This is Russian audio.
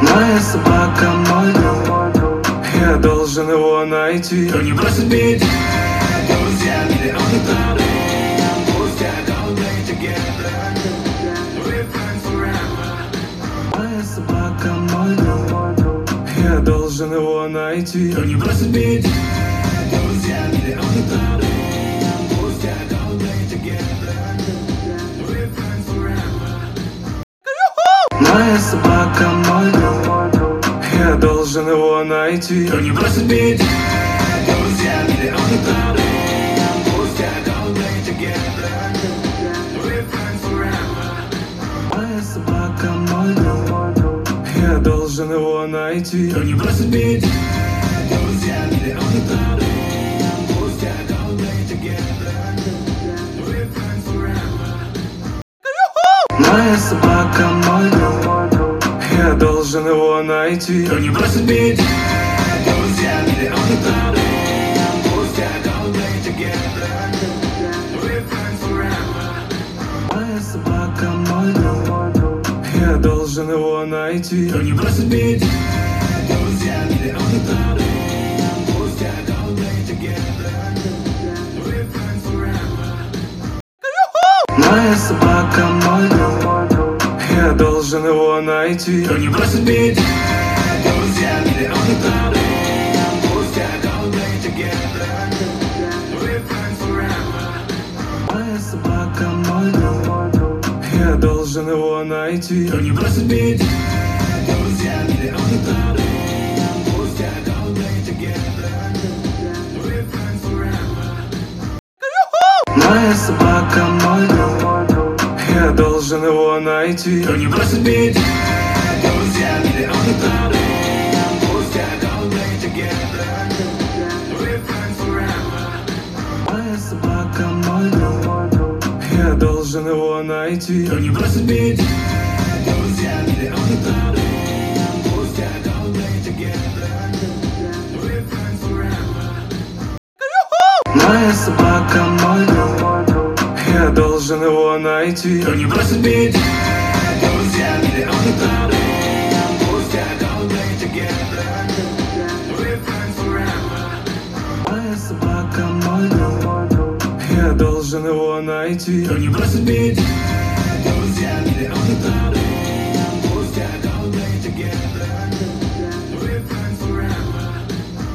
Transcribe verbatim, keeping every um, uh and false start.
Моя собака, мой друг, я должен его найти. Кто не бросит бить, друзья, миллионы проблем. Пустяк, all day together, we're friends forever. Моя собака, мой друг, я должен его найти. Кто не бросит бить, друзья, миллионы проблем. Пустяк, all day together, we're friends forever. Моя собака, мой друг, я должен его найти. Кто не бросит бить, друзья, миллионы проблем. Пустяк, all day together, we're friends forever. Моя собака, мой друг, я должен его найти. Кто не бросит бить, друзья, миллионы проблем. Пустяк, all day together, we're friends forever. Моя собака, мой друг, я должен его найти. Кто не бросит бить, друзья, миллионы проблем. Пустяк, all day together, we're friends forever. Моя собака, мой друг, я должен его найти. Кто не бросит бить, друзья, миллионы проблем. Пустяк, all day together, we're friends forever. Моя собака, мой друг, я должен его найти. Кто не бросит бить, друзья, миллионы проблем. Пустяк, all day together, we're friends forever. Моя собака, мой друг, я должен его найти. Кто не бросит бить, друзья, миллионы проблем. Пустяк, all day together, we're friends forever. Моя собака, мой друг, я должен его найти. Кто не бросит бить, друзья, миллионы проблем. Пустяк, all day together, we're friends forever. Моя собака, мой друг, я должен его найти. Кто не бросит бить, друзья, миллионы проблем. Пустяк, all day together, we're friends forever. Моя собака, мой друг, я должен его найти. Кто не бросит бить, друзья, миллионы проблем. Пустяк, all day together, we're friends forever. Моя собака, мой друг, я должен его найти. Кто не бросит бить, друзья, миллионы проблем.